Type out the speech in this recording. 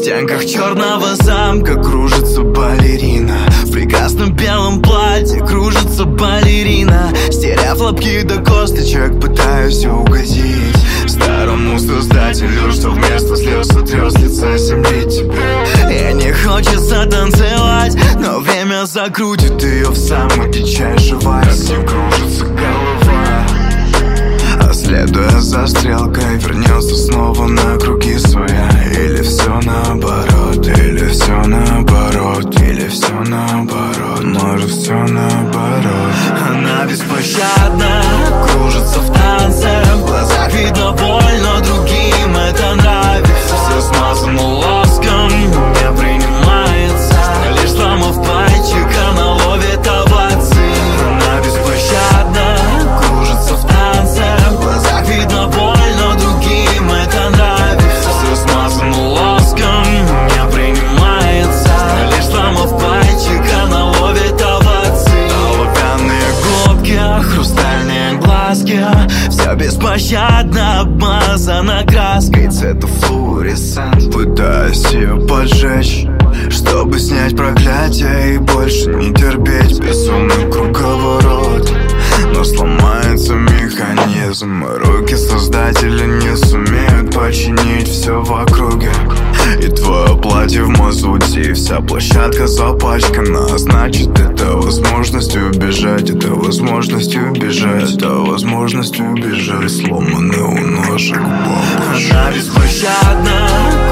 стенках черного замка кружится балерина. В прекрасном белом платье кружится балерина. Стеряв лапки до косточек, пытаюсь угодить старому создателю, что вместо слез отрез лица земли тебя. И не хочется танцевать, но время закрутит ее в самый дичайший вальс. Так не кружится голова, а следуя за стрелкой вернется снова на круги своя. Или все наоборот, или все наоборот, или все наоборот, может все наоборот. Она беспощадна, кружится в танце, в глазах видно боль, но другим это нравится. Все смазано лоском, не принимается, лишь сломав пальчик, она ловит овации. Она беспощадна, кружится в танце, в глазах видно боль, но другим это нравится. Все смазано лоском, не принимается, лишь сломав пальчик, она ловит овации. Оловянные губки, хрустальные глазки, все беспощадно обмазано краской цвета флуоресцент. Пытаюсь ее поджечь, чтобы снять проклятие и больше не терпеть безумный круговорот. Но сломается механизм, руки создателя не сумеют починить все в округе. И твое платье в мазуте, и вся площадка запачкана. Значит, это возможность убежать, это возможность убежать, это возможность убежать. Сломанный у ножек бабушек. Она беспощадна,